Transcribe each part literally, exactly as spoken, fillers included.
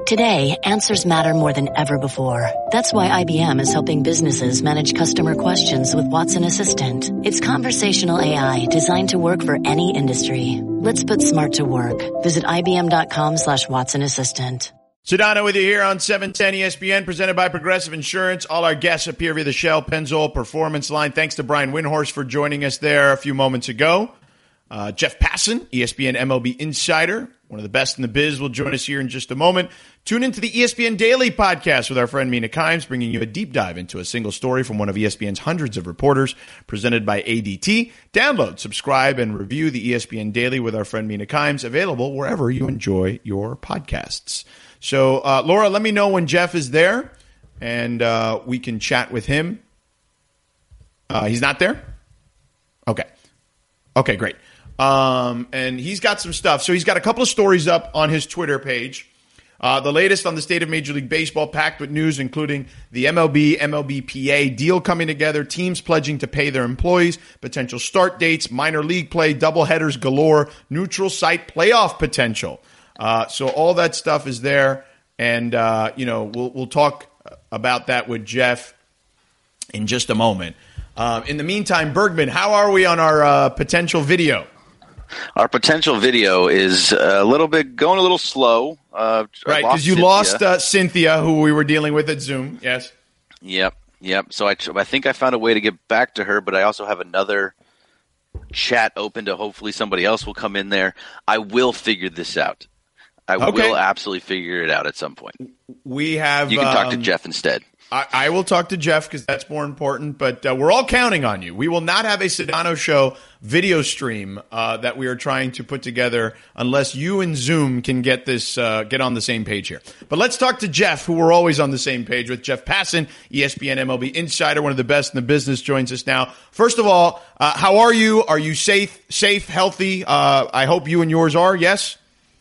Today, answers matter more than ever before. That's why I B M is helping businesses manage customer questions with Watson Assistant. It's conversational A I designed to work for any industry. Let's put smart to work. Visit ibm.com slash Watson Assistant. Sedano with you here on seven ten E S P N, presented by Progressive Insurance. All our guests appear via the Shell Pennzoil Performance Line. Thanks to Brian Windhorst for joining us there a few moments ago. Uh, Jeff Passan, E S P N M L B Insider, one of the best in the biz, will join us here in just a moment. Tune into the E S P N Daily podcast with our friend Mina Kimes, bringing you a deep dive into a single story from one of E S P N's hundreds of reporters, presented by A D T. Download, subscribe, and review the E S P N Daily with our friend Mina Kimes, available wherever you enjoy your podcasts. So, uh, Laura, let me know when Jeff is there, and uh, we can chat with him. Uh, he's not there? Okay. Okay, great. Um, and he's got some stuff. So he's got a couple of stories up on his Twitter page. Uh, the latest on the state of Major League Baseball, packed with news, including the M L B, M L B P A deal coming together, teams pledging to pay their employees, potential start dates, minor league play, doubleheaders galore, neutral site playoff potential. Uh, so all that stuff is there. And, uh, you know, we'll, we'll talk about that with Jeff in just a moment. Uh, in the meantime, Bergman, how are we on our uh, potential video? Our potential video is a little bit going a little slow. Uh, right, because you Cynthia. lost uh, Cynthia, who we were dealing with at Zoom. Yes. Yep, yep. So I, I think I found a way to get back to her, but I also have another chat open to hopefully somebody else will come in there. I will figure this out. I okay. will absolutely figure it out at some point. We have. You can talk um, to Jeff instead. I, I will talk to Jeff because that's more important, but uh, we're all counting on you. We will not have a Sedano Show video stream uh, that we are trying to put together unless you and Zoom can get this uh, get on the same page here. But let's talk to Jeff, who we're always on the same page with. Jeff Passan, E S P N M L B Insider, one of the best in the business, joins us now. First of all, uh, how are you? Are you safe, safe, healthy? Uh, I hope you and yours are, yes?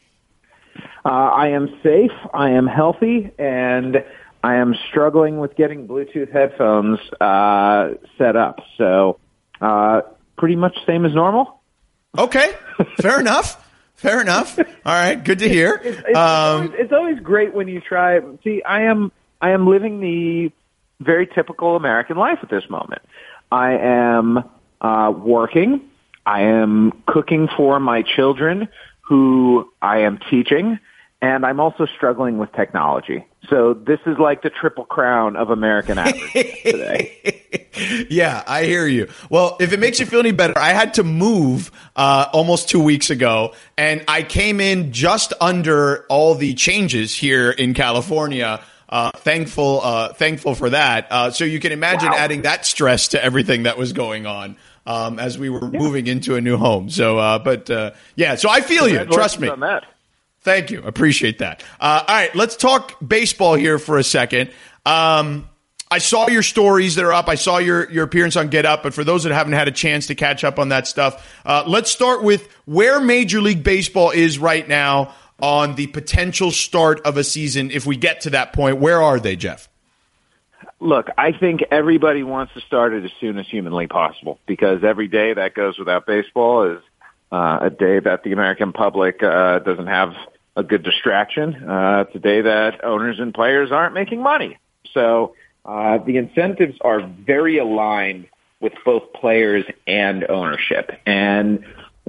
Uh, I am safe, I am healthy, and I am struggling with getting Bluetooth headphones uh, set up. So uh, pretty much same as normal. Okay, fair enough. Fair enough. All right, good to hear. It's, it's, um, always, it's always great when you try. See, I am I am living the very typical American life at this moment. I am uh, working. I am cooking for my children, who I am teaching. And I'm also struggling with technology. So this is like the triple crown of American average today. Yeah, I hear you. Well, if it makes you feel any better, I had to move uh, almost two weeks ago, and I came in just under all the changes here in California. Uh, thankful, uh, thankful for that. Uh, so you can imagine wow. adding that stress to everything that was going on um, as we were yeah. moving into a new home. So, uh, but uh, yeah, so I feel you. Trust me. On that. Thank you. Appreciate that. Uh, all right, let's talk baseball here for a second. Um, I saw your stories that are up. I saw your, your appearance on Get Up, but for those that haven't had a chance to catch up on that stuff, uh, let's start with where Major League Baseball is right now on the potential start of a season. If we get to that point, where are they, Jeff? Look, I think everybody wants to start it as soon as humanly possible, because every day that goes without baseball is Uh, a day that the American public uh, doesn't have a good distraction. Uh, it's a day that owners and players aren't making money. So uh, the incentives are very aligned with both players and ownership. And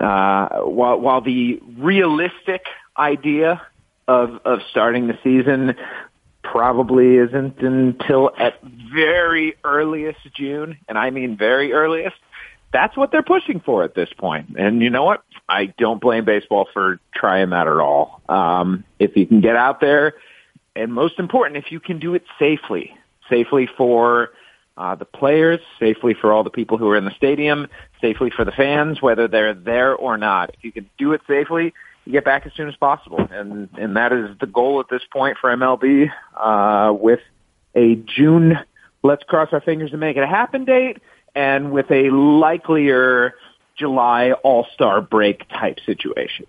uh, while, while the realistic idea of, of starting the season probably isn't until at very earliest June, and I mean very earliest, that's what they're pushing for at this point. And you know what? I don't blame baseball for trying that at all. Um, if you can get out there, and most important, if you can do it safely, safely for uh, the players, safely for all the people who are in the stadium, safely for the fans, whether they're there or not. If you can do it safely, you get back as soon as possible. And, and that is the goal at this point for M L B uh, with a June, let's cross our fingers and make it a happen date, and with a likelier July All-Star break type situation.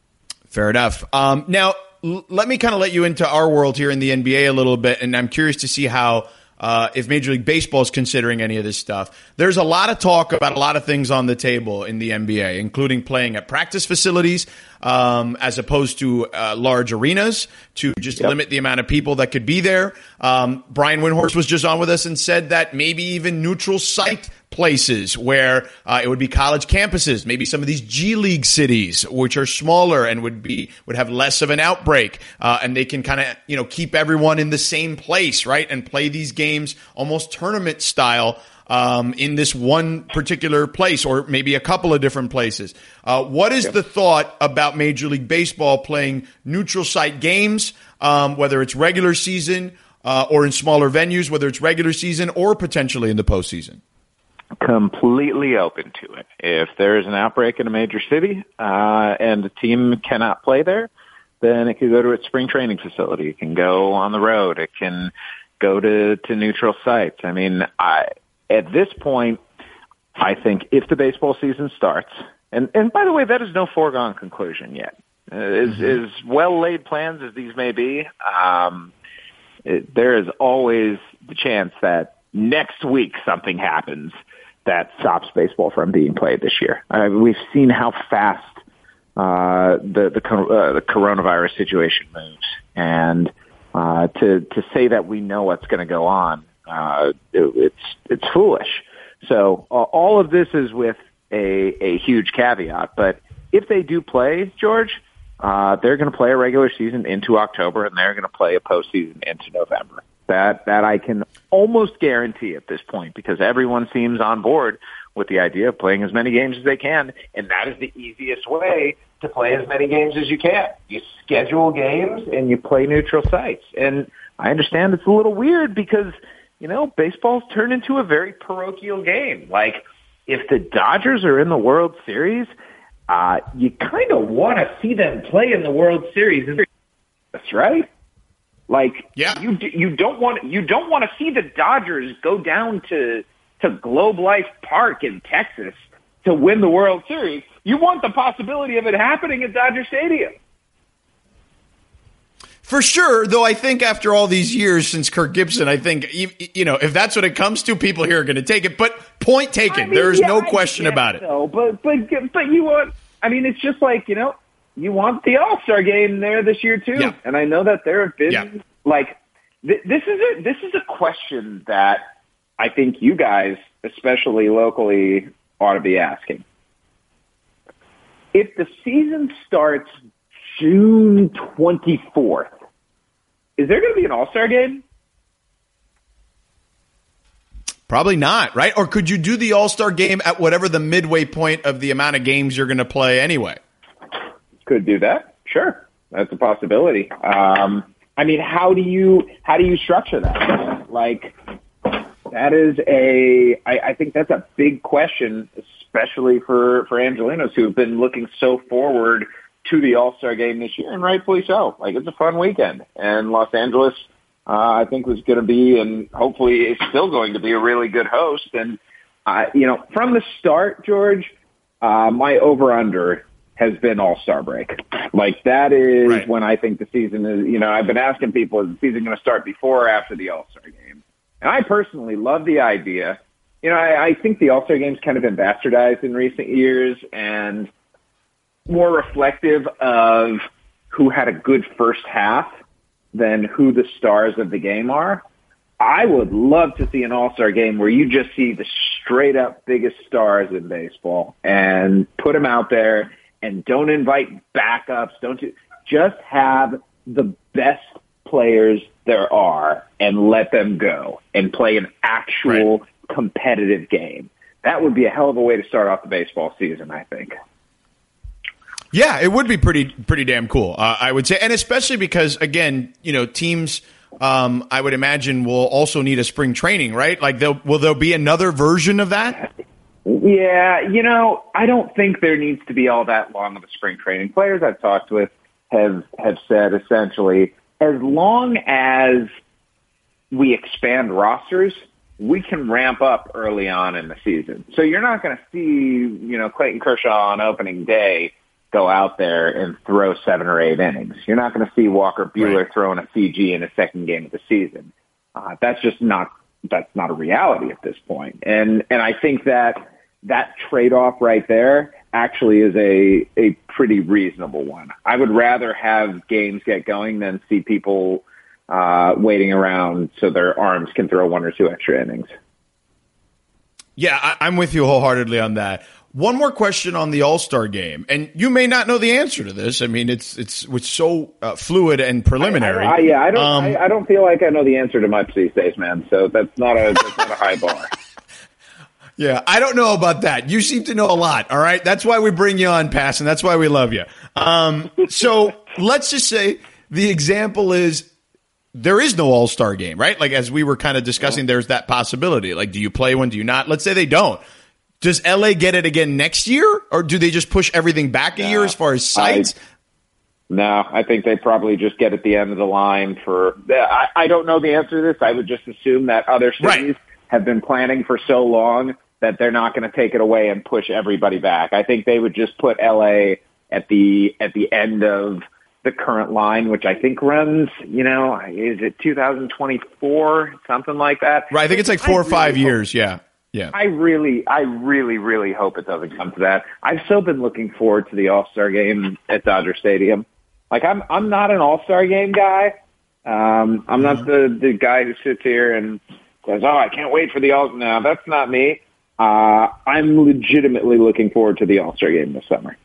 Fair enough. Um, now, l- let me kind of let you into our world here in the N B A a little bit, and I'm curious to see how uh, if Major League Baseball is considering any of this stuff. There's a lot of talk about a lot of things on the table in the N B A, including playing at practice facilities um, as opposed to uh, large arenas to just yep. limit the amount of people that could be there. Um, Brian Windhorst was just on with us and said that maybe even neutral site places where uh, it would be college campuses, maybe some of these G League cities, which are smaller and would be would have less of an outbreak, uh, and they can kind of you know keep everyone in the same place, right, and play these games almost tournament style um, in this one particular place, or maybe a couple of different places. Uh, what is the thought about Major League Baseball playing neutral site games, um, whether it's regular season uh, or in smaller venues, whether it's regular season or potentially in the postseason? Completely open to it. If there is an outbreak in a major city uh, and the team cannot play there, then it can go to its spring training facility. It can go on the road. It can go to, to neutral sites. I mean, I, at this point, I think if the baseball season starts, and, and by the way, that is no foregone conclusion yet. Uh, as, mm-hmm. as well-laid plans as these may be, um, it, there is always the chance that next week something happens that stops baseball from being played this year. Uh, we've seen how fast uh, the the, uh, the coronavirus situation moves, and uh, to to say that we know what's going to go on, uh, it, it's it's foolish. So uh, all of this is with a a huge caveat. But if they do play, George, uh, they're going to play a regular season into October, and they're going to play a postseason into November. That that I can almost guarantee at this point, because everyone seems on board with the idea of playing as many games as they can, and that is the easiest way to play as many games as you can. You schedule games and you play neutral sites. And I understand it's a little weird because, you know, baseball's turned into a very parochial game. Like, if the Dodgers are in the World Series, uh, you kind of want to see them play in the World Series. That's right. Like, yeah. you you don't want you don't want to see the Dodgers go down to to Globe Life Park in Texas to win the World Series. You want the possibility of it happening at Dodger Stadium. For sure, though, I think after all these years since Kirk Gibson, I think, you know, if that's what it comes to, people here are going to take it. But point taken. I mean, there is yeah, no question about it. So, but, but, but you want, I mean, it's just like, you know, you want the All-Star game there this year, too. Yeah. And I know that there have been, yeah. like, th- this is a, this is a question that I think you guys, especially locally, ought to be asking. If the season starts June twenty-fourth, is there going to be an All-Star game? Probably not, right? Or could you do the All-Star game at whatever the midway point of the amount of games you're going to play anyway? Could do that. Sure. That's a possibility. Um, I mean, how do you, how do you structure that? Like, that is a, I, I think that's a big question, especially for, for Angelinos who have been looking so forward to the All-Star game this year, and rightfully so. Like, it's a fun weekend. And Los Angeles, uh, I think was going to be, and hopefully is still going to be, a really good host. And, uh, you know, from the start, George, uh, my over-under has been All-Star break. Like, that is right. when I think the season is, you know, I've been asking people, is the season going to start before or after the All-Star game? And I personally love the idea. You know, I, I think the All-Star game's kind of been bastardized in recent years and more reflective of who had a good first half than who the stars of the game are. I would love to see an All-Star game where you just see the straight-up biggest stars in baseball and put them out there. And don't invite backups. Don't you, just have the best players there are and let them go and play an actual right. competitive game. That would be a hell of a way to start off the baseball season, I think. Yeah, it would be pretty pretty damn cool, uh, I would say. And especially because, again, you know, teams, um, I would imagine, will also need a spring training, right? Like, will there be another version of that? Yeah, you know, I don't think there needs to be all that long of a spring training. Players I've talked with have have said essentially, as long as we expand rosters, we can ramp up early on in the season. So you're not going to see, you know, Clayton Kershaw on opening day go out there and throw seven or eight innings. You're not going to see Walker Buehler right. throwing a C G in the second game of the season. Uh, that's just not that's not a reality at this point. And and I think that that trade-off right there actually is a a pretty reasonable one. I would rather have games get going than see people uh, waiting around so their arms can throw one or two extra innings. Yeah, I, I'm with you wholeheartedly on that. One more question on the All-Star game, and you may not know the answer to this. I mean, it's it's it's so uh, fluid and preliminary. I, I, I, yeah, I don't. Um, I, I don't feel like I know the answer to much these days, man. So that's not a that's not a high bar. Yeah, I don't know about that. You seem to know a lot. All right, that's why we bring you on, Pass, and that's why we love you. Um, so let's just say the example is there is no All-Star game, right? Like as we were kind of discussing, there's that possibility. Like, do you play one? Do you not? Let's say they don't. Does L A get it again next year, or do they just push everything back a no, year as far as sites? I, no, I think they probably just get at the end of the line for I, I don't know the answer to this. I would just assume that other cities right. have been planning for so long that they're not going to take it away and push everybody back. I think they would just put L A at the at the end of the current line, which I think runs, you know, is it two thousand twenty-four, something like that? Right, I think it's like four I or five really years, hope, yeah. Yeah. I really, I really, really hope it doesn't come to that. I've still been looking forward to the All-Star game at Dodger Stadium. Like, I'm, I'm not an All-Star game guy. Um, I'm mm-hmm. not the, the guy who sits here and says, oh, I can't wait for the All-Star. No, that's not me. Uh, I'm legitimately looking forward to the All-Star game this summer.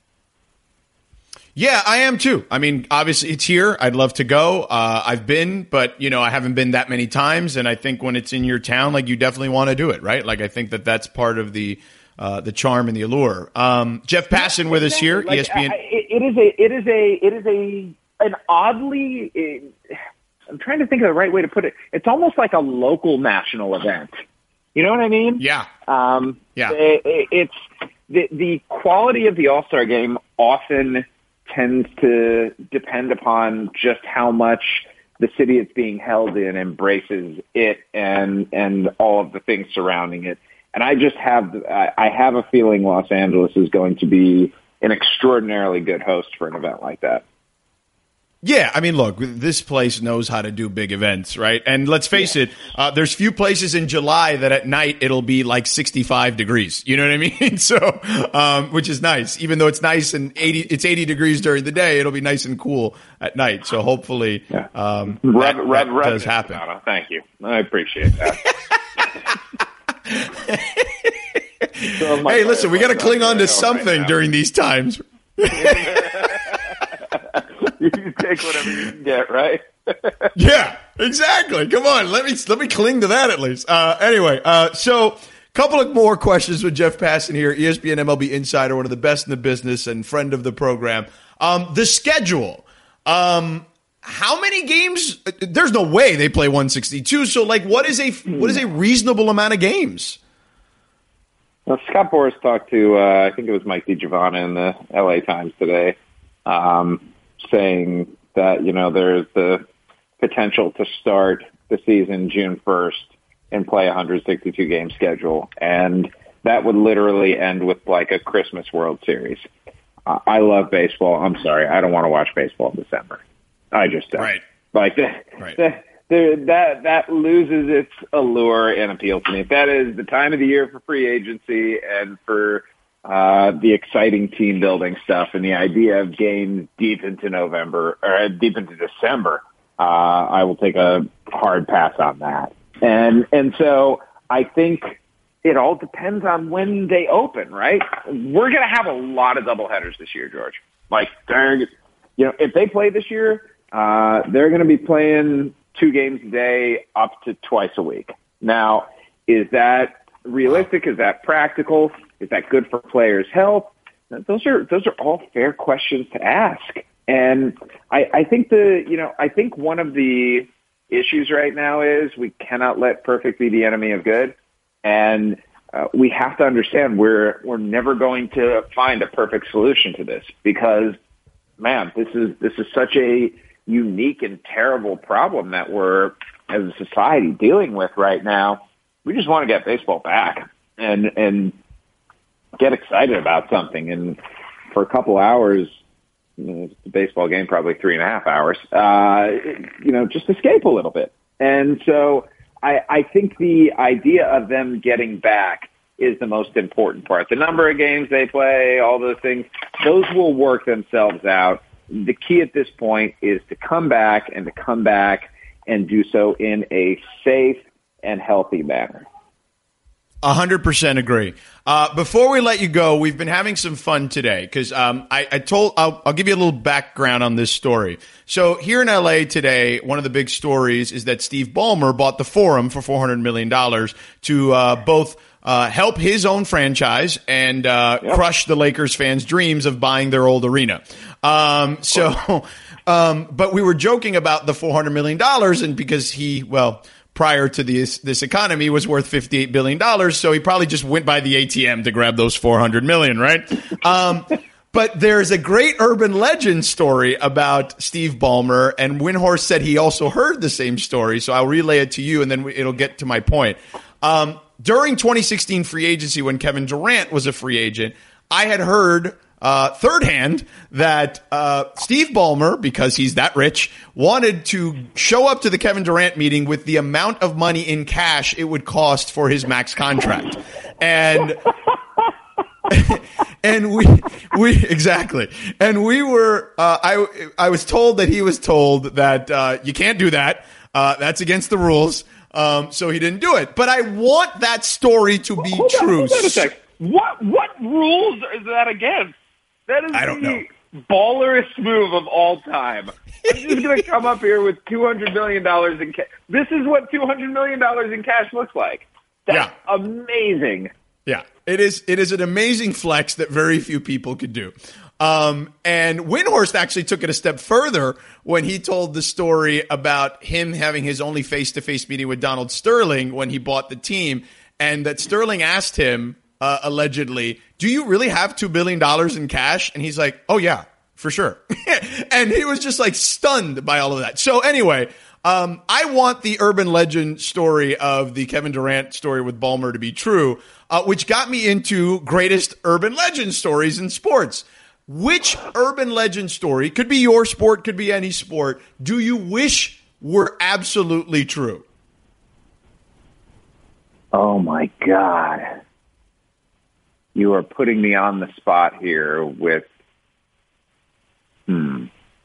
Yeah, I am too. I mean, obviously it's here. I'd love to go. Uh, I've been, but you know, I haven't been that many times. And I think when it's in your town, like you definitely want to do it, right? Like I think that that's part of the uh, the charm and the allure. Um, Jeff Passan yeah, with us here, like, E S P N. I, it is a, it is a, it is a, an oddly. It, I'm trying to think of the right way to put it. It's almost like a local national event. You know what I mean? Yeah. Um, yeah. It, it's the the quality of the All-Star game often tends to depend upon just how much the city it's being held in embraces it and and all of the things surrounding it. And I just have I have a feeling Los Angeles is going to be an extraordinarily good host for an event like that. Yeah, I mean, look, this place knows how to do big events, right? And let's face yeah. it, uh, there's few places in July that at night it'll be like sixty-five degrees. You know what I mean? So, um, which is nice. Even though it's nice and eighty, it's eighty degrees during the day, it'll be nice and cool at night. So hopefully, yeah. um, red, that, red, that red does happen. Donna. Thank you. I appreciate that. so hey, listen, we got to cling on to something right during these times. You take whatever you can get, right? Yeah, exactly. Come on, let me let me cling to that at least. Uh, anyway, uh, so couple of more questions with Jeff Passan here, E S P N M L B insider, one of the best in the business and friend of the program. Um, the schedule. Um, how many games? There's no way they play one sixty-two. So, like, what is a what is a reasonable amount of games? Well, Scott Boras talked to uh, I think it was Mike DiGiovanna in the L A Times today. Um, saying that, you know, there's the potential to start the season June first and play a one sixty-two game schedule. And that would literally end with like a Christmas World Series. Uh, I love baseball. I'm sorry. I don't want to watch baseball in December. I just don't. Right. Like the, right. the, the, that, that loses its allure and appeal to me. If that is the time of the year for free agency and for Uh, the exciting team building stuff and the idea of games deep into November or deep into December, uh, I will take a hard pass on that. And, and so I think it all depends on when they open, right? We're going to have a lot of doubleheaders this year, George. Like they're, you know, if they play this year, uh, they're going to be playing two games a day up to twice a week. Now, is that realistic? Is that practical? Is that good for players' health? Those are those are all fair questions to ask. And I, I think the you know I think one of the issues right now is we cannot let perfect be the enemy of good, and uh, we have to understand we're we're never going to find a perfect solution to this because, man, this is this is such a unique and terrible problem that we're as a society dealing with right now. We just want to get baseball back and and. get excited about something. And for a couple hours, you know, the baseball game, probably three and a half hours, uh, you know, just escape a little bit. And so I, I think the idea of them getting back is the most important part. The number of games they play, all those things, those will work themselves out. The key at this point is to come back and to come back and do so in a safe and healthy manner. A hundred percent agree. Uh, before we let you go, we've been having some fun today because um, I, I told I'll, I'll give you a little background on this story. So here in L A today, one of the big stories is that Steve Ballmer bought the Forum for four hundred million dollars to uh, both uh, help his own franchise and uh, yep. crush the Lakers fans' dreams of buying their old arena. Um, so, um, but we were joking about the four hundred million dollars, and because he, well, prior to this this economy was worth fifty-eight billion dollars, so he probably just went by the A T M to grab those four hundred million dollars, right? Um, but there's a great urban legend story about Steve Ballmer, and Windhorst said he also heard the same story, so I'll relay it to you, and then it'll get to my point. Um, during twenty sixteen free agency, when Kevin Durant was a free agent, I had heard Uh, third hand, that uh, Steve Ballmer, because he's that rich, wanted to show up to the Kevin Durant meeting with the amount of money in cash it would cost for his max contract. And and we we exactly. And we were uh, I I was told that he was told that uh, you can't do that. Uh, that's against the rules. Um, so he didn't do it. But I want that story to be hold true. On, hold on a sec. What what rules is that against? That is I don't the know. ballerest move of all time. I'm just going to come up here with two hundred million dollars in cash. This is what two hundred million dollars in cash looks like. That's yeah. amazing. Yeah, it is. It is an amazing flex that very few people could do. Um, and Windhorst actually took it a step further when he told the story about him having his only face-to-face meeting with Donald Sterling when he bought the team, and that Sterling asked him, Uh, allegedly, do you really have two billion dollars in cash? And he's like, oh, yeah, for sure. And he was just like stunned by all of that. So anyway, um, I want the urban legend story of the Kevin Durant story with Ballmer to be true, uh, which got me into greatest urban legend stories in sports. Which urban legend story, could be your sport, could be any sport, do you wish were absolutely true? Oh, my God. You are putting me on the spot here with, hmm.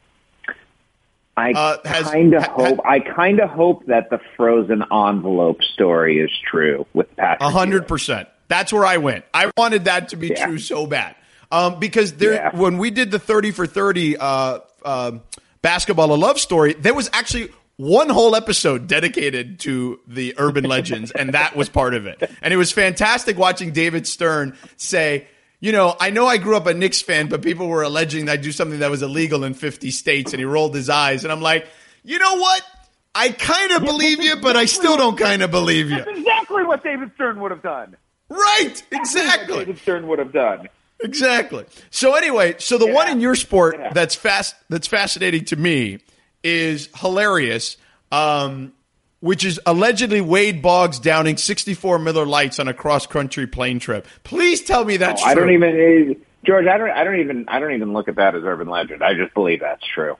I uh, kind of hope, I kind of hope that the frozen envelope story is true with Patrick. A hundred percent. That's where I went. I wanted that to be yeah. true so bad. Um, because there, yeah. when we did the thirty for thirty, uh, uh, basketball a love story, there was actually one whole episode dedicated to the urban legends, and that was part of it. And it was fantastic watching David Stern say, you know, I know I grew up a Knicks fan, but people were alleging that I do something that was illegal in fifty states, and he rolled his eyes. And I'm like, you know what? I kind of believe you, but I still don't kind of believe you. That's exactly what David Stern would have done. Right, exactly. What David Stern would have done. Exactly. So anyway, so the yeah. one in your sport yeah. that's fast, that's fascinating to me is hilarious, um, which is allegedly Wade Boggs downing sixty-four Miller Lights on a cross-country plane trip. Please tell me that's oh, true. I don't even, uh, George. I don't. I don't even. I don't even look at that as urban legend. I just believe that's true.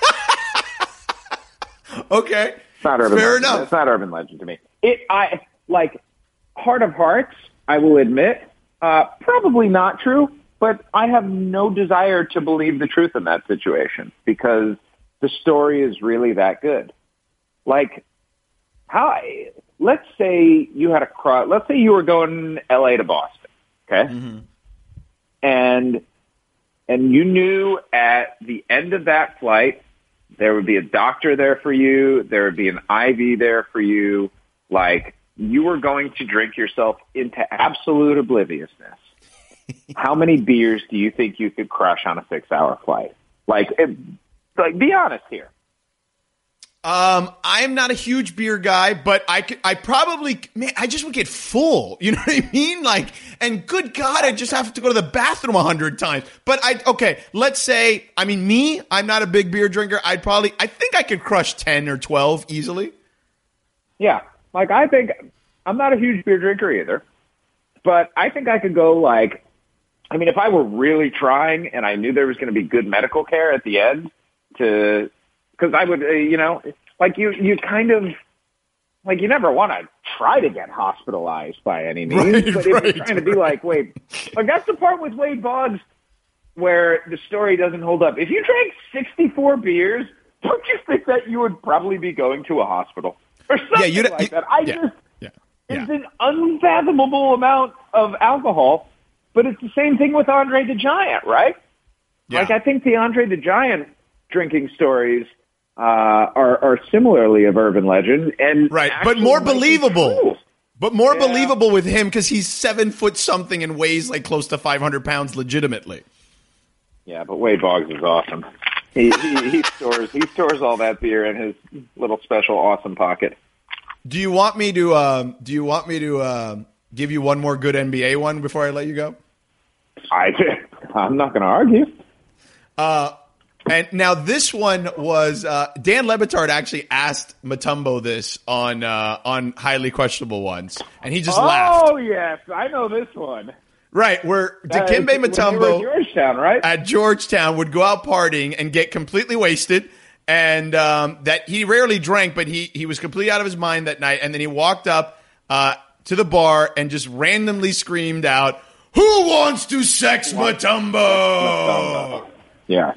Okay, it's not urban. Fair legend. enough. It's not urban legend to me. It. I like heart of hearts. I will admit, uh, probably not true. But I have no desire to believe the truth in that situation because the story is really that good. Like, how? Let's say you had a cross. Let's say you were going L A to Boston, okay, Mm-hmm. and and you knew at the end of that flight there would be a doctor there for you, there would be an I V there for you. Like, you were going to drink yourself into absolute obliviousness. How many beers do you think you could crush on a six-hour flight? Like, it, like, be honest here. Um, I'm not a huge beer guy, but I could, I probably, man, I just would get full. You know what I mean? Like, and good God, I just have to go to the bathroom a hundred times. But I, okay, let's say, I mean, me, I'm not a big beer drinker. I'd probably, I think I could crush ten or twelve easily. Yeah. Like, I think, I'm not a huge beer drinker either, but I think I could go like, I mean, if I were really trying and I knew there was going to be good medical care at the end to, because I would, uh, you know, like you, you kind of, like, you never want to try to get hospitalized by any means, Right, but if right, you're trying to be like, wait, like that's the part with Wade Boggs where the story doesn't hold up. If you drank sixty-four beers, don't you think that you would probably be going to a hospital or something Yeah, you'd- like you- that? I yeah, just, yeah, it's yeah. an unfathomable amount of alcohol, but it's the same thing with Andre the Giant, right? Yeah. Like, I think the Andre the Giant drinking stories uh, are, are similarly of urban legend, and Right, but actually more might be believable. true. But more Yeah. believable with him because he's seven foot something and weighs like close to five hundred pounds legitimately. Yeah, but Wade Boggs is awesome. He, he he stores he stores all that beer in his little special awesome pocket. Do you want me to? Um, do you want me to uh, give you one more good N B A one before I let you go? I I'm not going to argue. Uh, and now this one was uh, Dan Le Batard actually asked Mutombo this on uh, on Highly Questionable Ones, and he just oh laughed. yes, I know this one. Right, where Uh, Dikembe when they were Mutombo at Georgetown, right? at Georgetown would go out partying and get completely wasted, and um, that he rarely drank, but he he was completely out of his mind that night, and then he walked up uh, to the bar and just randomly screamed out, "Who wants to sex Mutombo?" Yeah.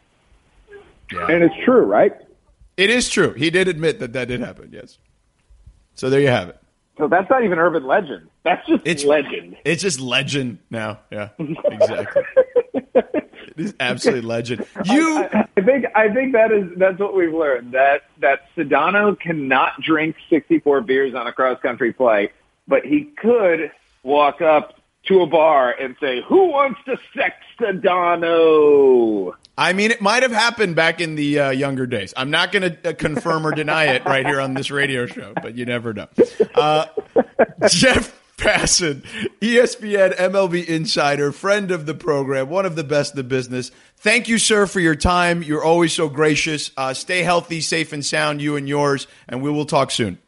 Yeah. And it's true, right? It is true. He did admit that that did happen, yes. So there you have it. So that's not even urban legend. That's just It's legend. It's just legend now. Yeah, exactly. It is absolutely legend. You, I, I think I think that is that's what we've learned, that that Sedano cannot drink sixty-four beers on a cross country flight, but he could walk up to a bar and say, "Who wants to sex Sedano?" I mean, it might have happened back in the uh, younger days. I'm not going to uh, confirm or deny it right here on this radio show, but you never know. Uh, Jeff Passan, E S P N M L B insider, friend of the program, one of the best in the business. Thank you, sir, for your time. You're always so gracious. Uh, stay healthy, safe, and sound, you and yours, and we will talk soon.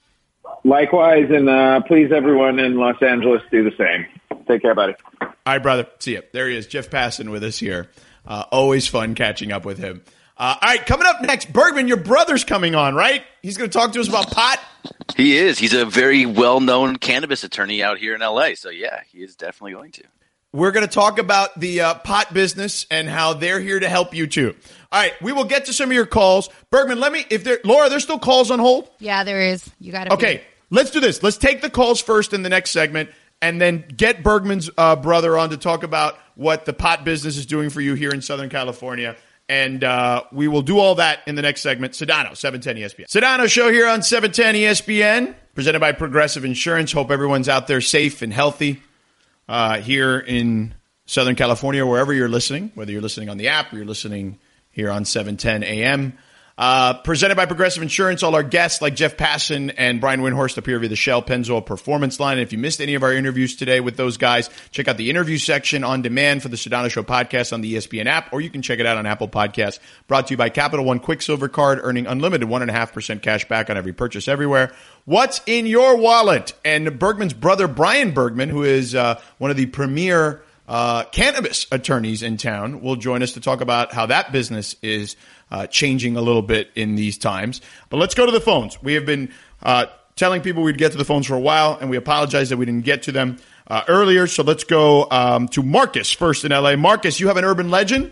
Likewise, and uh, please, everyone in Los Angeles, do the same. Take care, buddy. All right, brother. See you. There he is, Jeff Passan with us here. Uh, always fun catching up with him. Uh, all right, coming up next, Bergman, your brother's coming on, right? He's going to talk to us about pot. He is. He's a very well-known cannabis attorney out here in L A. So, yeah, he is definitely going to. We're going to talk about the uh, pot business and how they're here to help you, too. All right, we will get to some of your calls. Bergman, let me, if there, Laura, there's still calls on hold? Yeah, there is. You got to Okay, let's do this. Let's take the calls first in the next segment and then get Bergman's uh, brother on to talk about what the pot business is doing for you here in Southern California. And uh, we will do all that in the next segment. Sedano, seven ten E S P N. Sedano Show here on seven ten E S P N, presented by Progressive Insurance. Hope everyone's out there safe and healthy uh, here in Southern California, wherever you're listening, whether you're listening on the app or you're listening here on seven ten A M. Uh, presented by Progressive Insurance. All our guests like Jeff Passan and Brian Windhorst appear via the Shell Pennzoil Performance Line. And if you missed any of our interviews today with those guys, check out the interview section on demand for the Sedano Show podcast on the E S P N app, or you can check it out on Apple Podcasts. Brought to you by Capital One Quicksilver Card, earning unlimited one point five percent cash back on every purchase everywhere. What's in your wallet? And Bergman's brother, Brian Bergman, who is uh, one of the premier uh, cannabis attorneys in town, will join us to talk about how that business is Uh, changing a little bit in these times. But let's go to the phones. We have been uh, telling people we'd get to the phones for a while, and we apologize that we didn't get to them uh, earlier. So let's go um, to Marcus first in L A. Marcus, you have an urban legend?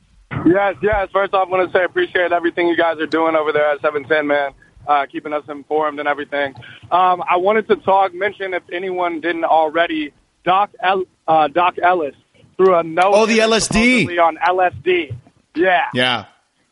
Yes, yes. First off, I want to say I appreciate everything you guys are doing over there at seven ten, man, uh, keeping us informed and everything. Um, I wanted to talk, mention, if anyone didn't already, Doc El- uh, Doc Ellis threw a no. Oh, the L S D. On L S D. Yeah. Yeah.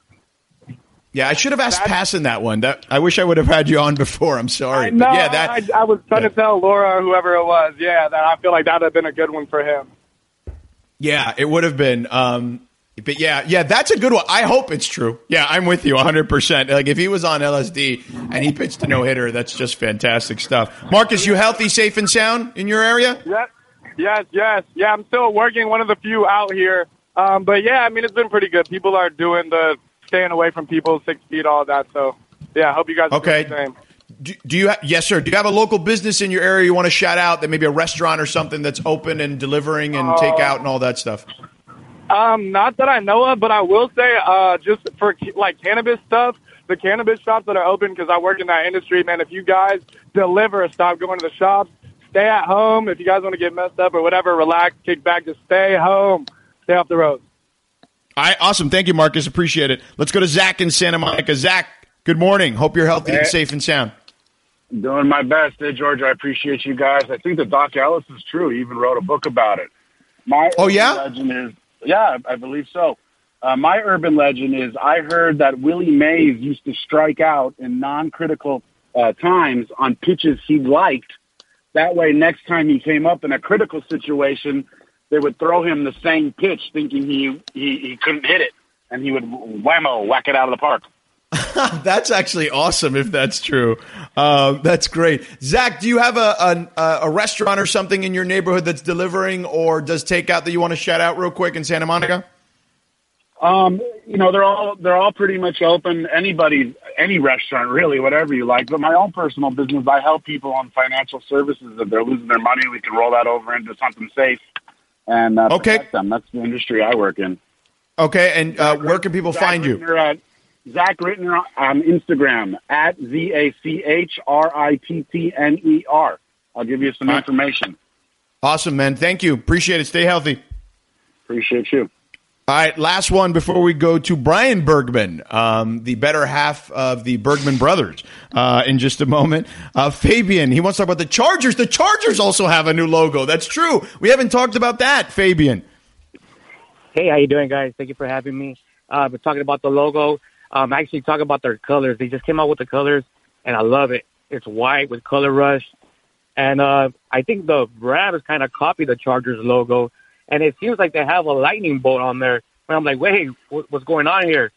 Yeah, I should have asked Passan that one. That I wish I would have had you on before. I'm sorry. No, but yeah, that, I, I was trying yeah. to tell Laura or whoever it was, yeah, that I feel like that would have been a good one for him. Yeah, it would have been. Um, but yeah, yeah, that's a good one. I hope it's true. Yeah, I'm with you one hundred percent. Like if he was on L S D and he pitched a no-hitter, that's just fantastic stuff. Marcus, you healthy, safe, and sound in your area? Yes, yes, yes. Yeah, I'm still working, one of the few out here. Um, but yeah, I mean, it's been pretty good. People are doing the staying away from people, six feet, all that. So, yeah, I hope you guys are okay. doing the same. Do, do you? Ha- yes, sir. Do you have a local business in your area you want to shout out? That maybe a restaurant or something that's open and delivering and uh, takeout and all that stuff. Um, not that I know of, but I will say, uh, just for like cannabis stuff, the cannabis shops that are open, because I work in that industry, man, if you guys deliver, stop going to the shops, stay at home. If you guys want to get messed up or whatever, relax, kick back, just stay home, stay off the road. All right, awesome. Thank you, Marcus. Appreciate it. Let's go to Zach in Santa Monica. Zach, good morning. Hope you're healthy hey. and safe and sound. Doing my best. Hey, George, I appreciate you guys. I think that Doc Ellis is true. He even wrote a book about it. My oh, yeah? legend is, yeah, I believe so. Uh, my urban legend is I heard that Willie Mays used to strike out in non-critical uh, times on pitches he liked. That way, next time he came up in a critical situation, they would throw him the same pitch thinking he, he, he couldn't hit it, and he would whammo, whack it out of the park. That's actually awesome if that's true. Uh, that's great. Zach, do you have a, a a restaurant or something in your neighborhood that's delivering or does takeout that you want to shout out real quick in Santa Monica? Um, you know, they're all they're all pretty much open. Anybody, any restaurant, really, whatever you like. But my own personal business, I help people on financial services. If they're losing their money, we can roll that over into something safe and uh, okay. protect them. That's the industry I work in. Okay, and uh, where can people Zach find you? At, Zach Rittner on Instagram, at Z A C H R I T T N E R. I'll give you some information. Awesome, man. Thank you. Appreciate it. Stay healthy. Appreciate you. All right, last one before we go to Brian Bergman, um, the better half of the Bergman brothers, uh, in just a moment. Uh, Fabian, he wants to talk about the Chargers. The Chargers also have a new logo. That's true. We haven't talked about that, Fabian. Hey, how you doing, guys? Thank you for having me. Uh, we're talking about the logo. Um, actually, talking about their colors. They just came out with the colors, and I love it. It's white with color rush. And uh, I think the Rams kind of copied the Chargers logo, and it seems like they have a lightning bolt on there. And I'm like, wait, what's going on here?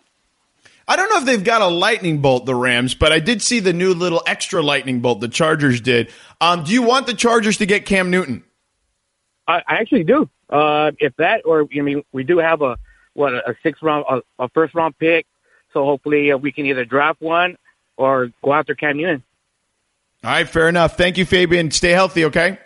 I don't know if they've got a lightning bolt, the Rams, but I did see the new little extra lightning bolt the Chargers did. Um, do you want the Chargers to get Cam Newton? I, I actually do. Uh, if that, or I mean, we do have a what a six round, a, a first round pick. So hopefully uh, we can either draft one or go after Cam Newton. All right, fair enough. Thank you, Fabian. Stay healthy, okay?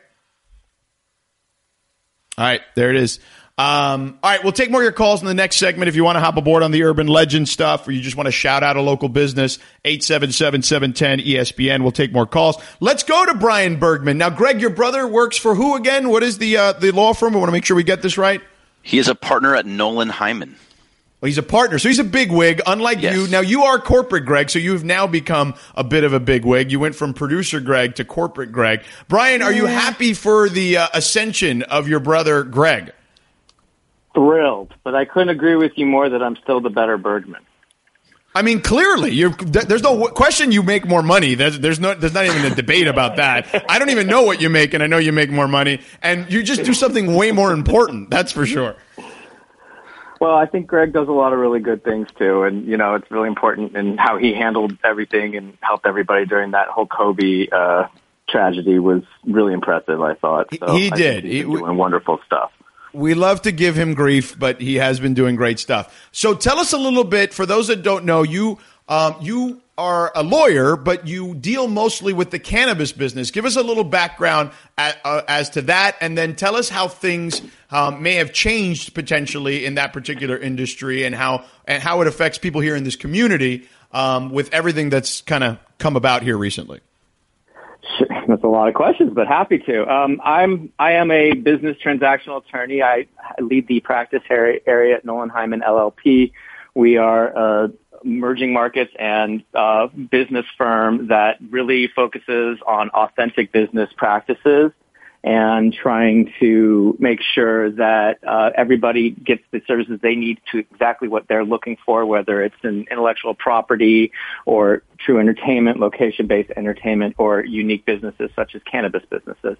All right, there it is. Um, all right, we'll take more of your calls in the next segment. If you want to hop aboard on the Urban Legend stuff or you just want to shout out a local business, eight seven seven, seven one zero, E S P N. We'll take more calls. Let's go to Brian Bergman. Now, Greg, your brother works for who again? What is the uh, the law firm? We want to make sure we get this right. He is a partner at Nolan Hyman. Well, he's a partner, so he's a big wig, unlike yes. you. Now, you are corporate Greg, so you've now become a bit of a big wig. You went from producer Greg to corporate Greg. Brian, are you happy for the uh, ascension of your brother Greg? Thrilled, but I couldn't agree with you more that I'm still the better Bergman. I mean, clearly, you're, there's no question you make more money. There's, there's, no, there's not even a debate about that. I don't even know what you make, and I know you make more money, and you just do something way more important. That's for sure. Well, I think Greg does a lot of really good things, too. And, you know, it's really important in how he handled everything and helped everybody during that whole Kobe uh, tragedy was really impressive, I thought. So he I did. He's he, doing wonderful stuff. We love to give him grief, but he has been doing great stuff. So tell us a little bit, for those that don't know, you um, you are a lawyer, but you deal mostly with the cannabis business. Give us a little background at, uh, as to that, and then tell us how things um, may have changed potentially in that particular industry and how and how it affects people here in this community um, with everything that's kind of come about here recently. That's a lot of questions, but happy to. Um, I'm I am a business transactional attorney. I lead the practice area at Nolan Hyman L L P. We are a emerging markets and uh, business firm that really focuses on authentic business practices and trying to make sure that uh, everybody gets the services they need to exactly what they're looking for, whether it's in intellectual property or true entertainment, location-based entertainment, or unique businesses such as cannabis businesses.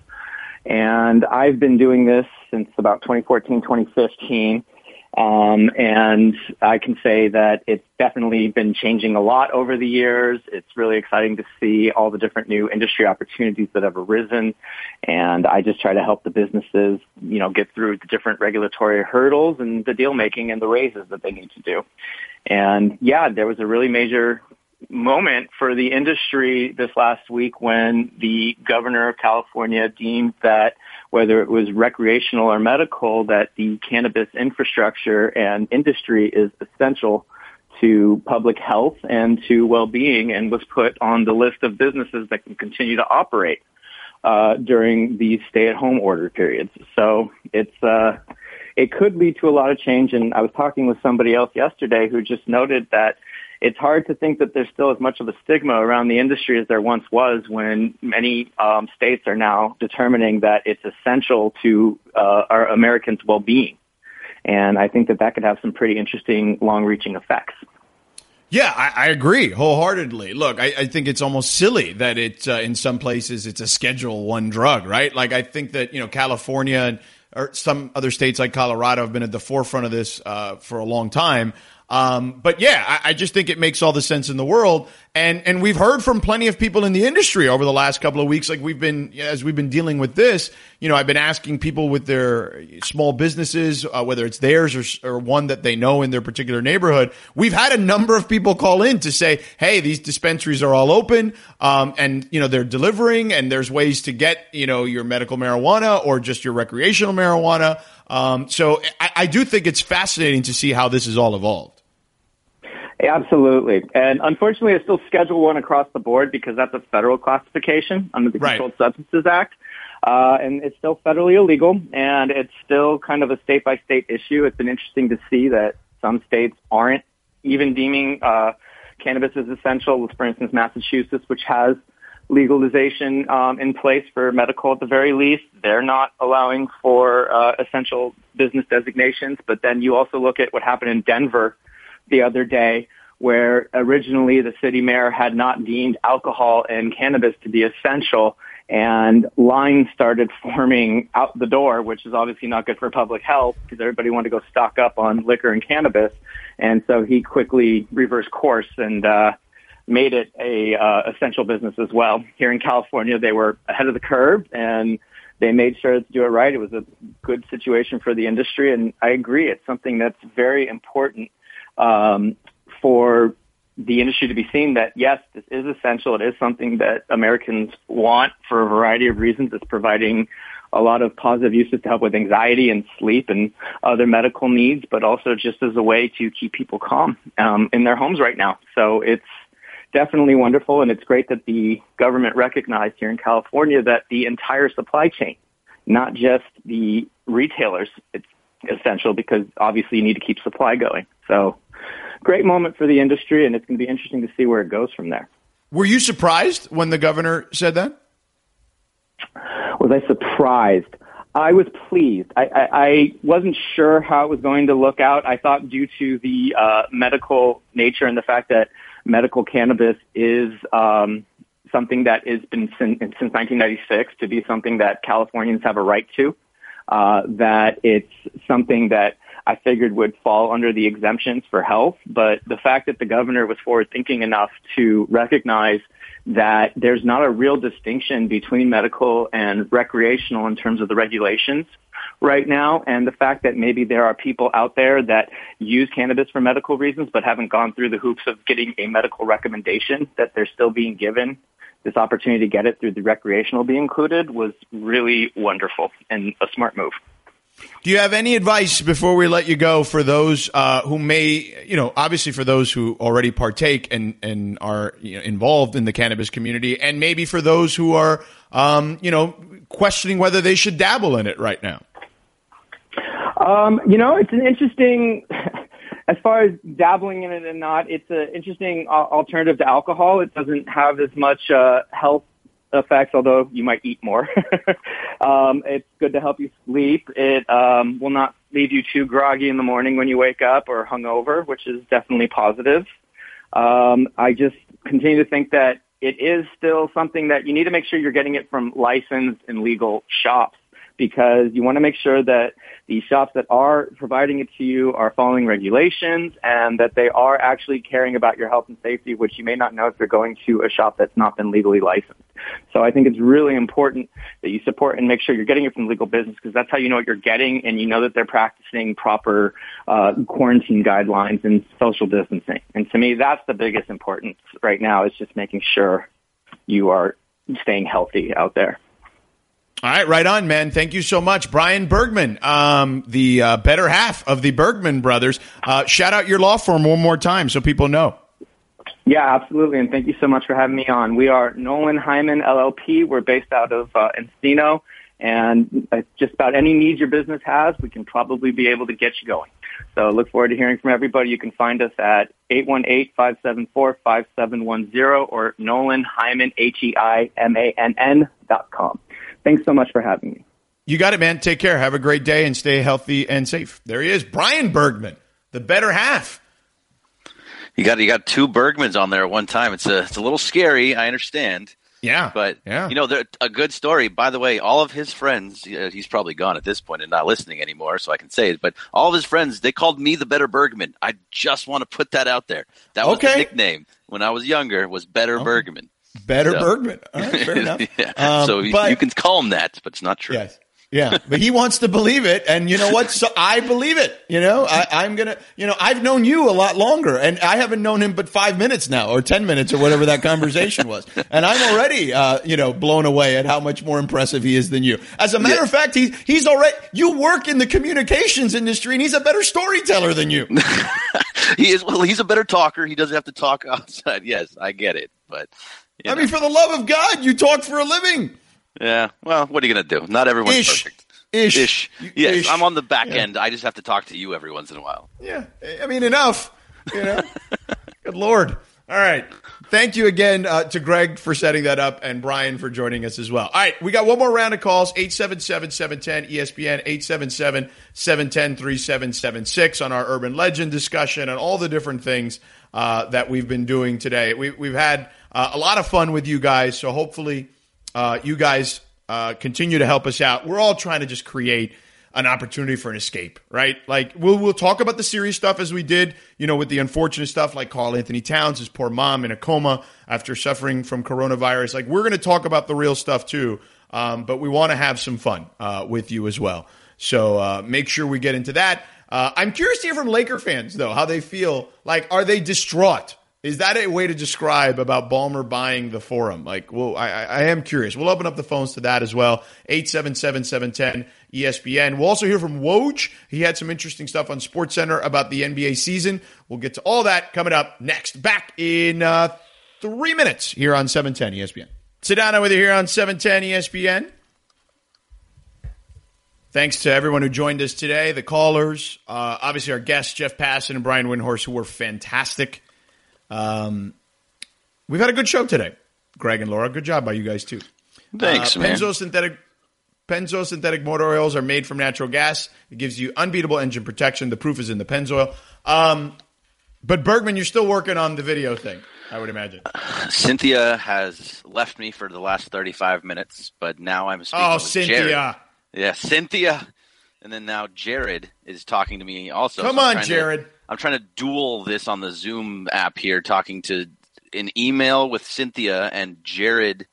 And I've been doing this since about twenty fourteen, twenty fifteen. Um, and I can say that it's definitely been changing a lot over the years. It's really exciting to see all the different new industry opportunities that have arisen. And I just try to help the businesses, you know, get through the different regulatory hurdles and the deal making and the raises that they need to do. And yeah, there was a really major moment for the industry this last week when the governor of California deemed that whether it was recreational or medical, that the cannabis infrastructure and industry is essential to public health and to well-being, and was put on the list of businesses that can continue to operate uh, during these stay-at-home order periods. So it's uh, it could lead to a lot of change. And I was talking with somebody else yesterday who just noted that it's hard to think that there's still as much of a stigma around the industry as there once was, when many um, states are now determining that it's essential to uh, our Americans' well-being. And I think that that could have some pretty interesting long-reaching effects. Yeah, I, I agree wholeheartedly. Look, I, I think it's almost silly that it, uh, in some places, it's a Schedule One drug, right? Like, I think that, you know, California and or some other states like Colorado have been at the forefront of this uh, for a long time. Um, but yeah, I, I just think it makes all the sense in the world. And, and we've heard from plenty of people in the industry over the last couple of weeks, like we've been, as we've been dealing with this, you know, I've been asking people with their small businesses, uh, whether it's theirs or, or one that they know in their particular neighborhood. We've had a number of people call in to say, hey, these dispensaries are all open. Um, and, you know, they're delivering, and there's ways to get, you know, your medical marijuana or just your recreational marijuana. Um, so I, I do think it's fascinating to see how this has all evolved. Absolutely. And unfortunately, it's still Schedule One across the board because that's a federal classification under the Right. Controlled Substances Act. Uh, and it's still federally illegal, and it's still kind of a state-by-state issue. It's been interesting to see that some states aren't even deeming uh, cannabis as essential. For instance, Massachusetts, which has legalization um, in place for medical at the very least, they're not allowing for uh, essential business designations. But then you also look at what happened in Denver the other day, where originally the city mayor had not deemed alcohol and cannabis to be essential, and lines started forming out the door, which is obviously not good for public health because everybody wanted to go stock up on liquor and cannabis. And so he quickly reversed course and uh, made it a uh, essential business as well. Here in California, they were ahead of the curve, and they made sure to do it right. It was a good situation for the industry, and I agree. It's something that's very important Um, for the industry to be seen that, yes, this is essential. It is something that Americans want for a variety of reasons. It's providing a lot of positive uses to help with anxiety and sleep and other medical needs, but also just as a way to keep people calm um, in their homes right now. So it's definitely wonderful, and it's great that the government recognized here in California that the entire supply chain, not just the retailers, it's essential because obviously you need to keep supply going. So great moment for the industry, and it's going to be interesting to see where it goes from there. Were you surprised when the governor said that? Was I surprised? I was pleased. I, I, I wasn't sure how it was going to look out. I thought due to the uh, medical nature and the fact that medical cannabis is um, something that has been since, since nineteen ninety-six to be something that Californians have a right to, uh, that it's something that I figured would fall under the exemptions for health. But the fact that the governor was forward-thinking enough to recognize that there's not a real distinction between medical and recreational in terms of the regulations right now, and the fact that maybe there are people out there that use cannabis for medical reasons but haven't gone through the hoops of getting a medical recommendation, that they're still being given this opportunity to get it through the recreational being included, was really wonderful and a smart move. Do you have any advice before we let you go for those uh, who may, you know, obviously for those who already partake and, and are you know, involved in the cannabis community, and maybe for those who are, um, you know, questioning whether they should dabble in it right now? Um, you know, it's an interesting, as far as dabbling in it or not, it's an interesting alternative to alcohol. It doesn't have as much uh, health effects, although you might eat more. um, it's good to help you sleep. It um, will not leave you too groggy in the morning when you wake up or hungover, which is definitely positive. Um, I just continue to think that it is still something that you need to make sure you're getting it from licensed and legal shops, because you want to make sure that the shops that are providing it to you are following regulations and that they are actually caring about your health and safety, which you may not know if you're going to a shop that's not been legally licensed. So I think it's really important that you support and make sure you're getting it from legal business, because that's how you know what you're getting, and you know that they're practicing proper uh, quarantine guidelines and social distancing. And to me, that's the biggest importance right now, is just making sure you are staying healthy out there. All right, right on, man. Thank you so much. Brian Bergman, um, the uh, better half of the Bergman brothers. Uh, shout out your law firm one more time so people know. Yeah, absolutely, and thank you so much for having me on. We are Nolan Hyman L L P. We're based out of uh, Encino, and uh, just about any needs your business has, we can probably be able to get you going. So look forward to hearing from everybody. You can find us at eight one eight, five seven four, five seven one zero or Nolan Hyman, H E I M A N N dot com. Thanks so much for having me. You got it, man. Take care. Have a great day and stay healthy and safe. There he is, Brian Bergman, the better half. You got you got two Bergmans on there at one time. It's a it's a little scary. I understand. Yeah, but yeah. you know, a good story. By the way, all of his friends, he's probably gone at this point and not listening anymore, so I can say it. But all of his friends, they called me the better Bergman. I just want to put that out there. That was okay. the nickname when I was younger. Was Better okay. Bergman. Better so. Bergman. All right, fair enough. yeah. um, so but, you can call him that, but it's not true. Yes. Yeah, but he wants to believe it, and you know what? So I believe it. You know, I, I'm gonna. You know, I've known you a lot longer, and I haven't known him but five minutes now, or ten minutes, or whatever that conversation was. And I'm already, uh, you know, blown away at how much more impressive he is than you. As a matter yeah. of fact, he's he's already. You work in the communications industry, and he's a better storyteller than you. he is. Well, he's a better talker. He doesn't have to talk outside. Yes, I get it, but I know. mean, for the love of God, you talk for a living. Yeah, well, what are you going to do? Not everyone's Ish. perfect. Ish. Ish. Yes, Ish. I'm on the back yeah. end. I just have to talk to you every once in a while. Yeah, I mean, enough. You know? Good Lord. All right. Thank you again uh, to Greg for setting that up and Brian for joining us as well. All right, we got one more round of calls, eight seven seven, seven one zero, E S P N, eight seven seven, seven one zero, three seven seven six on our urban legend discussion and all the different things uh, that we've been doing today. We, we've had uh, a lot of fun with you guys, so hopefully uh, you guys – Uh, continue to help us out. We're all trying to just create an opportunity for an escape, right? Like we'll we'll talk about the serious stuff as we did, you know, with the unfortunate stuff like Karl Anthony Towns, his poor mom in a coma after suffering from coronavirus. Like we're going to talk about the real stuff too, um, but we want to have some fun uh, with you as well. So uh, make sure we get into that. Uh, I'm curious to hear from Laker fans though, how they feel. Like, are they distraught? Is that a way to describe about Ballmer buying the Forum? Like, well, I, I am curious. We'll open up the phones to that as well. eight seven seven, seven one zero, E S P N. We'll also hear from Woj. He had some interesting stuff on SportsCenter about the N B A season. We'll get to all that coming up next. Back in uh, three minutes here on seven ten E S P N. Sedano with you here on seven ten E S P N. Thanks to everyone who joined us today, the callers, uh, obviously our guests, Jeff Passan and Brian Windhorst, who were fantastic. Um, we've had a good show today, Greg and Laura. Good job by you guys too. Thanks, uh, man. Penzo synthetic, Penzo synthetic motor oils are made from natural gas. It gives you unbeatable engine protection. The proof is in the Pennzoil. Um, but Bergman, you're still working on the video thing, I would imagine. Cynthia has left me for the last thirty-five minutes, but now I'm speaking oh, with Cynthia. Jared. Yeah, Cynthia. And then now Jared is talking to me also. Come so on, Jared. To, I'm trying to duel this on the Zoom app here, talking to an email with Cynthia and Jared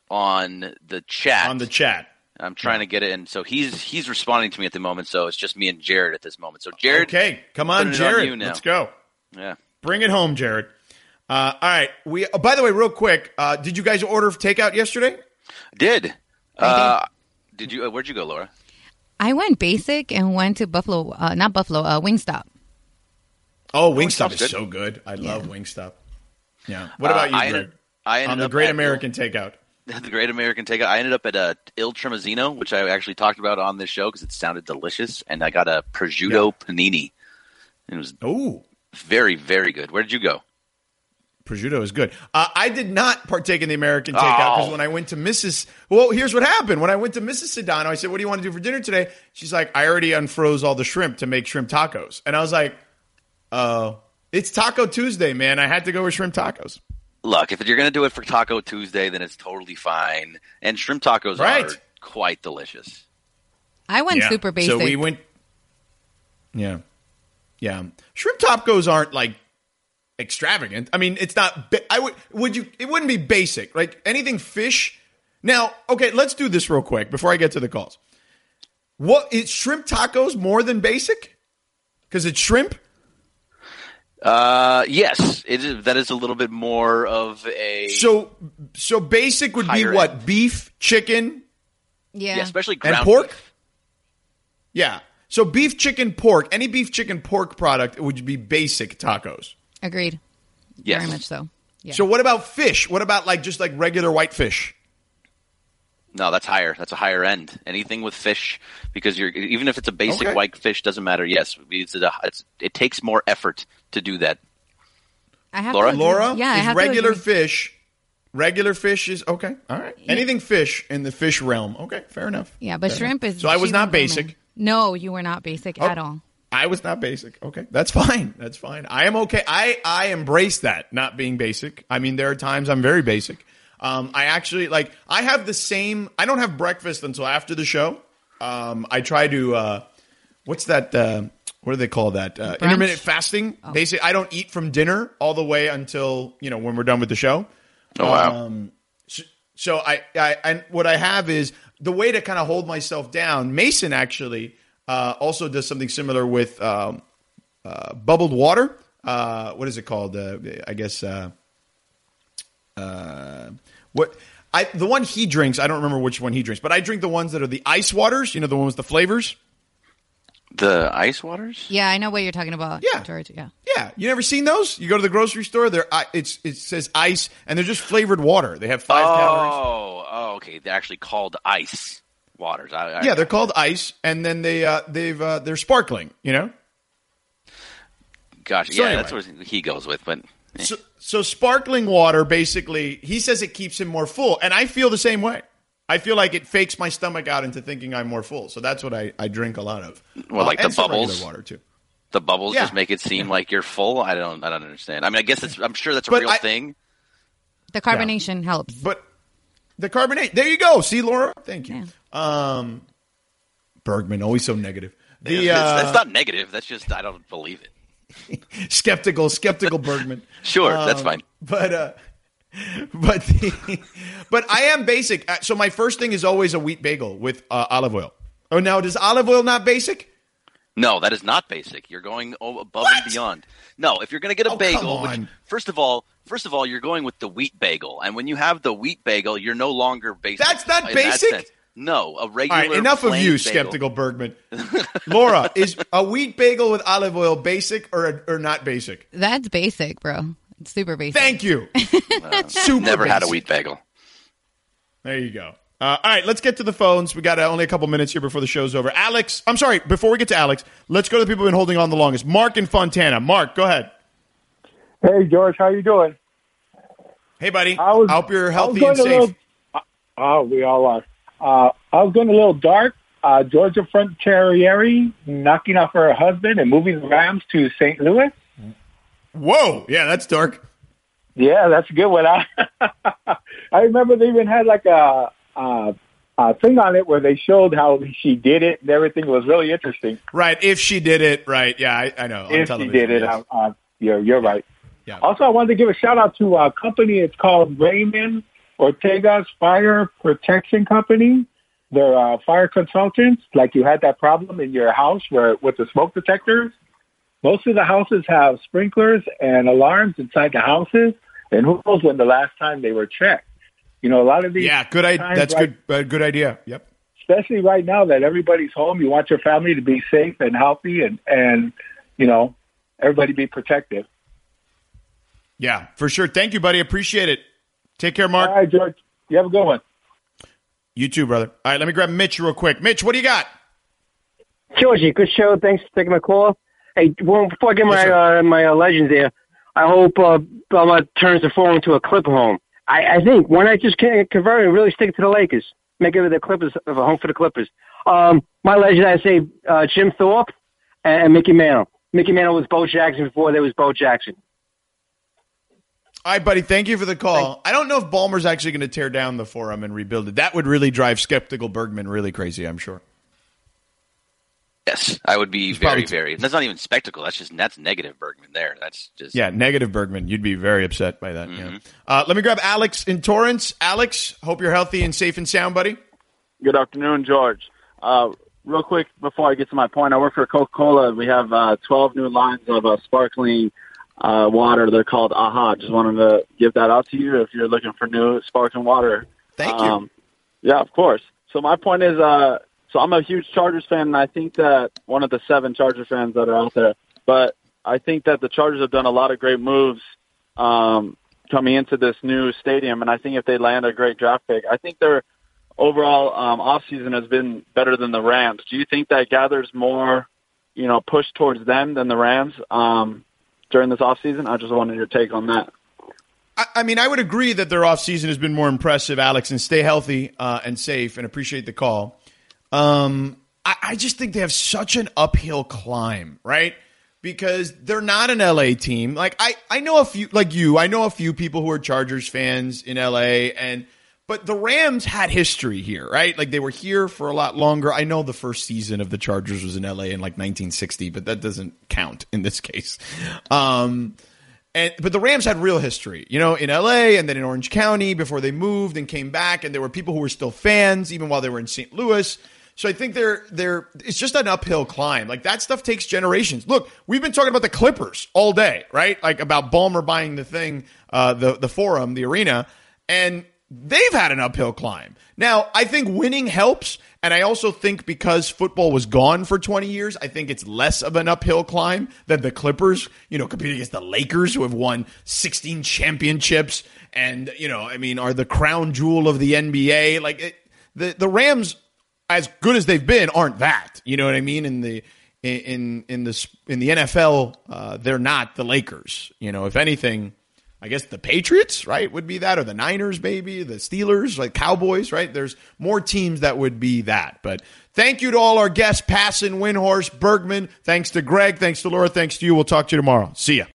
on the chat. On the chat. I'm trying yeah. to get it in. So he's he's responding to me at the moment, so it's just me and Jared at this moment. So Jared. Okay, come on, Jared. On Let's go. Yeah. Bring it home, Jared. Uh, all right. We. Oh, by the way, real quick, uh, did you guys order takeout yesterday? Did. Uh, did you? Uh, where'd you go, Laura? I went basic and went to Buffalo, uh, not Buffalo, uh, Wingstop. Oh, Wingstop is good. so good. I love yeah. Wingstop. Yeah. What about uh, you, I Greg? ended, I ended On the up Great American Il, Takeout. The Great American Takeout. I ended up at a Il Tremezino, which I actually talked about on this show because it sounded delicious, and I got a prosciutto yeah. panini. It was Ooh. very, very good. Where did you go? Prosciutto is good. Uh, I did not partake in the American Takeout because oh. when I went to Missus Well, here's what happened. When I went to Missus Sedano, I said, what do you want to do for dinner today? She's like, I already unfroze all the shrimp to make shrimp tacos. And I was like, oh, uh, it's Taco Tuesday, man. I had to go with shrimp tacos. Look, if you're going to do it for Taco Tuesday, then it's totally fine. And shrimp tacos right. are quite delicious. I went yeah. super basic. So we went, yeah. Yeah. Shrimp tacos aren't like extravagant. I mean, it's not. I would. Would you? It wouldn't be basic. Like anything fish. Now, okay, let's do this real quick before I get to the calls. What is shrimp tacos more than basic? Because it's shrimp. Uh, yes, it is. That is a little bit more of a. So, so basic would be what? End. Beef, chicken, Yeah. Yeah, especially ground And pork? beef. Yeah. So beef, chicken, pork, any beef, chicken, pork product would be basic tacos. Agreed. Yes. Very much so. Yeah. So what about fish? What about like just like regular white fish? No, that's higher. That's a higher end. Anything with fish, because you're even if it's a basic Okay. white fish, doesn't matter. Yes, it's a, it's, it takes more effort to do that. I have Laura? to agree. Laura, Yeah, I is have regular to agree. fish. Regular fish is okay. All right. Anything fish in the fish realm. Okay, fair enough. Yeah, but Fair shrimp enough. is. So I was she not went for me. basic. No, you were not basic Oh. at all. I was not basic. Okay, that's fine. That's fine. I am okay. I, I embrace that, not being basic. I mean, there are times I'm very basic. Um, I actually, like, I have the same, I don't have breakfast until after the show. Um, I try to, uh, what's that, uh, what do they call that? Uh, Brunch? intermittent fasting. Oh. Basically, I don't eat from dinner all the way until, you know, when we're done with the show. Oh wow! Um, so, so I, I, and what I have is the way to kind of hold myself down. Mason actually uh, also does something similar with um, uh, bubbled water. Uh, what is it called? Uh, I guess uh, uh, what I the one he drinks. I don't remember which one he drinks, but I drink the ones that are the ice waters. You know, the ones with the flavors. The ice waters. Yeah, I know what you're talking about. Yeah. George. Yeah. Yeah, you never seen those? You go to the grocery store. They're uh, it's it says ice, and they're just flavored water. They have five calories. Oh, oh, okay. They're actually called ice waters. I, I, Yeah, they're called ice, and then they uh, they've uh, they're sparkling. You know. Gosh, So yeah, anyway. that's what he goes with. But eh. So, so sparkling water, basically, he says it keeps him more full, and I feel the same way. I feel like it fakes my stomach out into thinking I'm more full, so that's what I, I drink a lot of. Well, like Uh, the and some regular bubbles? water too. the bubbles Yeah. just make it seem like you're full. I don't, I don't understand. I mean, I guess it's. I'm sure that's a But real I- thing. The carbonation helps. But the carbonate, there you go. See, Laura, thank you. Yeah. Um, Bergman, always so negative. The It's- uh, that's not negative. That's just I don't believe it. skeptical, skeptical Bergman. Sure, that's Um, fine. But uh, but the, but I am basic. Uh, So my first thing is always a wheat bagel with uh, olive oil. Oh, now does olive oil not basic? No, that is not basic. You're going o- above What? and beyond. No, if you're going to get a Oh, bagel, come which, on. first of all, first of all, you're going with the wheat bagel, and when you have the wheat bagel, you're no longer basic. That's not in that basic? sense. No, a All regular. right, enough of plain you, bagel. skeptical Bergman. Laura, is a wheat bagel with olive oil basic or or not basic? That's basic, bro. It's super basic. Thank you. Super Never had a basic. wheat bagel. There you go. Uh, all right, let's get to the phones. We got uh, only a couple minutes here before the show's over. Alex, I'm sorry, before we get to Alex, let's go to the people who've been holding on the longest. Mark in Fontana. Mark, go ahead. Hey, George, how you doing? Hey, buddy. I was- I hope you're I healthy was and going a safe. little- Oh, we all are. Uh, I was going a little dark. Uh, Georgia Frontieri knocking off her husband and moving the Rams to Saint Louis. Whoa. Yeah, that's dark. Yeah, that's a good one. I, I remember they even had like a, a, a thing on it where they showed how she did it and everything was really interesting. Right, if she did it, right. Yeah, I, I know. on If she television, did it, yes. uh, uh, you're, you're right. Yeah. Also, I wanted to give a shout out to a company. It's called Raymond Ortega's Fire Protection Company. They're uh, fire consultants. Like you had that problem in your house where with the smoke detectors. Most of the houses have sprinklers and alarms inside the houses, and who knows when the last time they were checked. You know, a lot of these. Yeah, good. I, times that's right- good. Uh, good idea. Yep. Especially right now that everybody's home, you want your family to be safe and healthy, and and you know everybody be protected. Yeah, for sure. Thank you, buddy. Appreciate it. Take care, Mark. All right, George. You have a good one. You too, brother. All right, let me grab Mitch real quick. Mitch, what do you got? Georgie, good show. Thanks for taking my call. Hey, well, before I get my Yes, uh, my uh, legends there, I hope uh, Belmont turns the phone into a Clipper home. I, I think why not just con- convert it and really stick to the Lakers, make it the Clippers of a home for the Clippers. Um, my legend, I say uh, Jim Thorpe and, and Mickey Mantle. Mickey Mantle was Bo Jackson before there was Bo Jackson. All right, buddy. Thank you for the call. I don't know if Ballmer's actually going to tear down the Forum and rebuild it. That would really drive skeptical Bergman really crazy, I'm sure. Yes, I would be He's very, probably- very. That's not even spectacle. That's just that's negative Bergman there. That's just Yeah, negative Bergman. You'd be very upset by that. Yeah. Uh, let me grab Alex in Torrance. Alex, hope you're healthy and safe and sound, buddy. Good afternoon, George. Uh, real quick, before I get to my point, I work for Coca-Cola. We have uh, twelve new lines of uh, sparkling uh, water. They're called AHA. Just wanted to give that out to you if you're looking for new sparkling water. Thank um, you. Yeah, of course. So my point is, uh, so I'm a huge Chargers fan, and I think that one of the seven Chargers fans that are out there. But I think that the Chargers have done a lot of great moves um, coming into this new stadium, and I think if they land a great draft pick, I think their overall um, offseason has been better than the Rams. Do you think that gathers more, you know, push towards them than the Rams um, during this offseason? I just wanted your take on that. I mean, I would agree that their offseason has been more impressive, Alex, and stay healthy uh, and safe, and appreciate the call. Um, I, I just think they have such an uphill climb, right? Because they're not an L A team. Like I, I know a few, like you, I know a few people who are Chargers fans in L A, and but the Rams had history here, right? Like they were here for a lot longer. I know the first season of the Chargers was in L A in like nineteen sixty, but that doesn't count in this case. Um, And but the Rams had real history, you know, in L A and then in Orange County before they moved and came back, and there were people who were still fans even while they were in Saint Louis. So I think they're they're it's just an uphill climb. Like that stuff takes generations. Look, we've been talking about the Clippers all day, right? Like about Ballmer buying the thing, uh, the the Forum, the arena, and they've had an uphill climb. Now, I think winning helps, and I also think because football was gone for twenty years, I think it's less of an uphill climb than the Clippers, you know, competing against the Lakers, who have won sixteen championships and, you know, I mean, are the crown jewel of the N B A. Like, it, the the Rams, as good as they've been, aren't that. You know what I mean? In the in in the in the N F L, uh, they're not the Lakers. You know, if anything, I guess the Patriots, right, would be that, or the Niners, maybe, the Steelers, like Cowboys, right? There's more teams that would be that. But thank you to all our guests, Passan, Windhorst, Bergman. Thanks to Greg. Thanks to Laura. Thanks to you. We'll talk to you tomorrow. See ya.